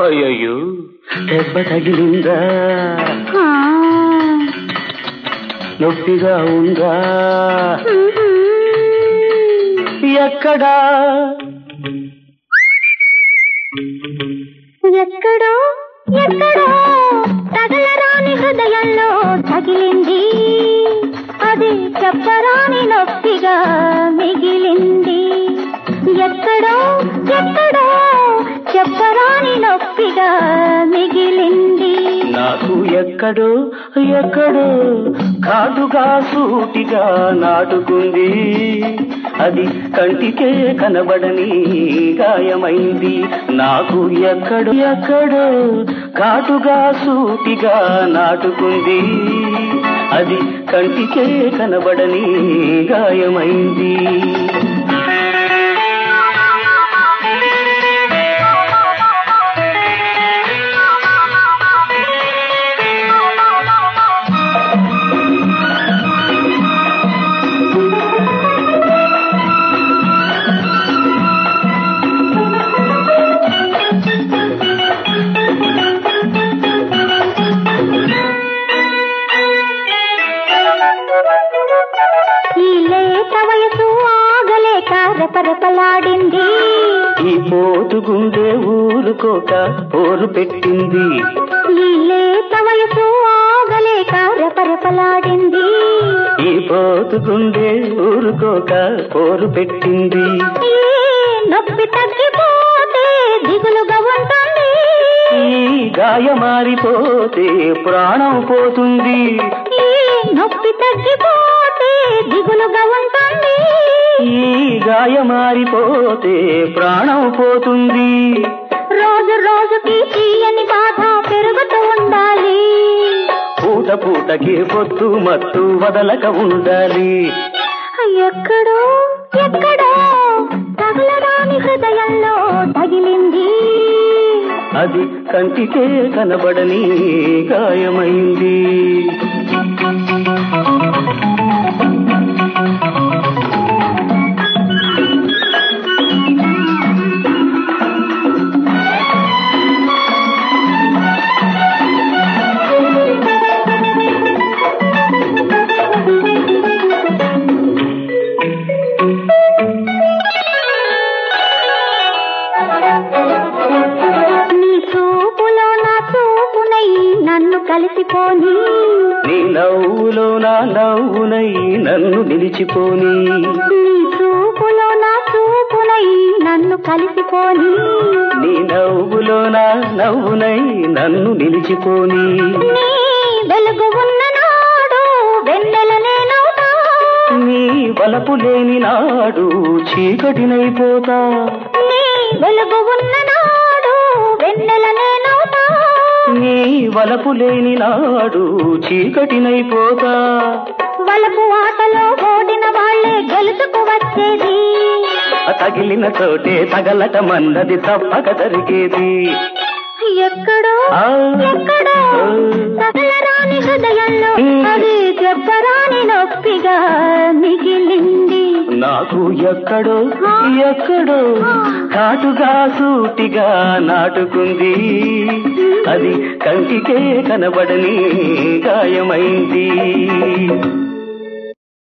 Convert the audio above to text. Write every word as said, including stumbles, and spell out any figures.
అయ్యయ్యో దెబ్బ తగిలిందా, నొప్పిగా ఉందా, ఎక్కడా ఎక్కడో ఎక్కడో తగలరాని హృదయంలో తగిలింది, అది చెప్పరాని నొప్పిగా మిగిలింది. ఎక్కడో ఎక్కడో చెప్పరాని నొప్పిగా మిగిలింది. నాకు ఎక్కడో ఎక్కడో కాటుగా సూటిగా నాటుకుంది, అది కంటికే కనబడని గాయమైంది. నాకు ఎక్కడో ఎక్కడో కాటుగా సూటిగా నాటుకుంది, అది కంటికే కనబడని గాయమైంది. రెపరెపలాడింది, ఈ పోటు గుండె ఊరుకోక పోరు పెట్టింది. ఈ లేత వయసు ఆగలేక రెపరెపలాడింది, ఈ పోటు గుండె ఊరుకోక పోరు పెట్టింది. ఈ నొప్పి తగ్గిపోతే దిగులుగా ఉంటుంది, ఈ గాయమారిపోతే ప్రాణం పోతుంది. ఈ నొప్పి తగ్గిపోతే దిగులుగా ఉంటుంది, ఈ గాయమారిపోతే ప్రాణం పోతుంది. రోజు రోజుకి తీయని బాధ పెరుగుతూ ఉండాలి, పూట పూటకి పొత్తు మత్తు వదలక ఉండాలి. ఎక్కడో ఎక్కడో తగలరాని హృదయంలో తగిలింది, అది కంటికే కనబడని గాయమైంది. నీ చూపులో నా చూపునై నన్ను కలిసిపోని, నీ నవ్వులో నా నవ్వునై నన్ను నిలిచిపోని, నీ చూపులో నా చూపునై నన్ను కలిసిపోని, నీ నవ్వులో నా నవ్వునై నన్ను నిలిచిపోని. నీ వెలుగు ఉన్న నాడు వెన్నెల నేనవుతా, నీ వలపు లేని నాడు చీకటినైపోతా, నీ వెలుగు ఉన్న నాడు వెన్నెల నేనవుతా, నీ వలపు లేని నాడు చీకటినైపోతా. వలపు ఆటలో ఓడిన వాళ్లే గెలుచుకు వచ్చేది, తగిలిన చోటే తగలటమన్నది తప్పక జరిగేది. ఎక్కడో ఆ, ఎక్కడో తగలరాని హృదయంలో అది చెప్పరాని నొప్పిగా మిగిలింది. నాకు ఎక్కడో ఎక్కడో కాటుగా సూటిగా నాటుకుంది, అది కంటికే కనబడని గాయమైంది.